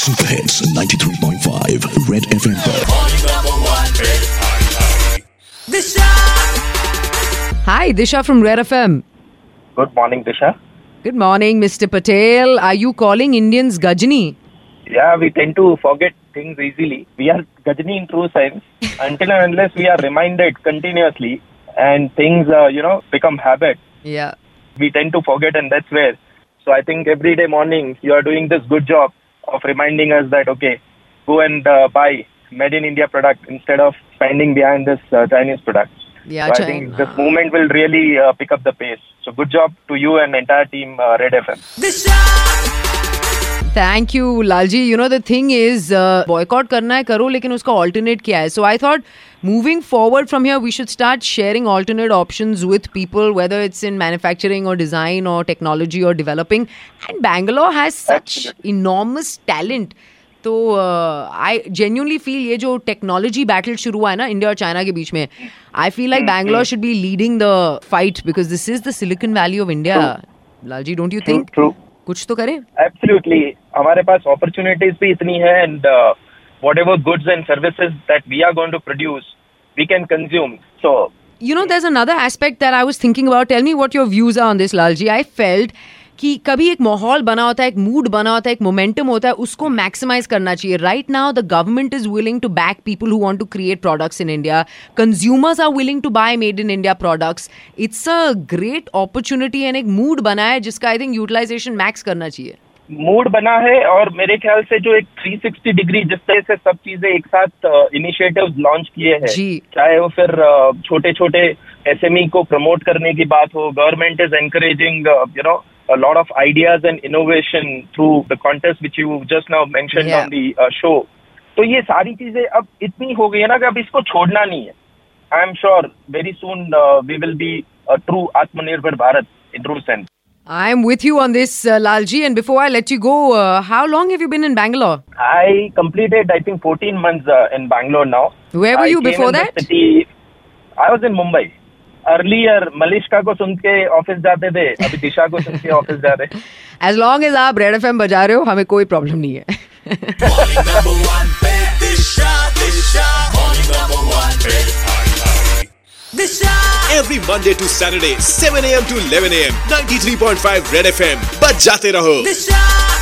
Super hits 93.5 red FM पर। Hi, Disha from Red FM. Good morning, Disha. Good morning, Mr. Patel. Are you calling Indians Gajni? Yeah, we tend to forget things easily. We are Gajni in true sense until and unless we are reminded continuously and things, become habit. Yeah. We tend to forget, and that's where. So I think every day morning you are doing this good job of reminding us that, okay, go and buy made in India product instead of spending behind this Chinese product. Yeah, so I think this movement will really pick up the pace. So good job to you and entire team Red FM. Thank you, Lalji. You know, the thing is, boycott करना है करो, लेकिन उसका alternate क्या है? So I thought, moving forward from here, we should start sharing alternate options with people, whether it's in manufacturing or design or technology or developing. And Bangalore has such enormous talent. तो I genuinely feel ये जो technology battle शुरू हुआ है ना India और China के बीच में, I feel like Bangalore should be leading the fight because this is the Silicon Valley of India. Lalji, don't you think? True. कुछ तो करें. Absolutely. हमारे पास opportunities भी इतनी है and whatever goods and services that we are going to produce, we can consume. So, you know, there's another aspect that I was thinking about. Tell me what your views are on this, Lalji. I felt कि कभी एक माहौल बना होता है, एक मूड बना होता है, एक मोमेंटम होता है, उसको मैक्सिमाइज करना चाहिए. Right now the government is willing to back people who want to create products in India. Consumers are willing to buy made in India products. It's a great opportunity and एक मूड बना है जिसका I think utilisation max करना चाहिए. Mood बना है और मेरे ख्याल से जो एक 360 डिग्री जिस तरह से सब चीजें एक साथ इनिशिएटिव्स लॉन्च किए हैं, चाहे वो फिर छोटे छोटे एसएमई को प्रमोट करने की बात हो, government is encouraging a lot of ideas and innovation through the contest which you just now mentioned on the show. तो ये सारी चीजें अब इतनी हो गई है ना कि अब इसको छोड़ना नहीं है. I am sure very soon we will be a true Atmanirbhar Bharat in true sense. I am with you on this, Lalji. And before I let you go, how long have you been in Bangalore? I completed, I think, 14 months in Bangalore now. Where were you before that? I was in Mumbai. Earlier Malishka को सुन के office जाते थे, अभी दिशा को सुन के office जा रहे. As long as आप रेड एफएम बजा रहे हो, हमें कोई प्रॉब्लम नहीं है. Every Monday to Saturday, 7 a.m. to 11 a.m. 93.5 Red FM. बजाते रहो.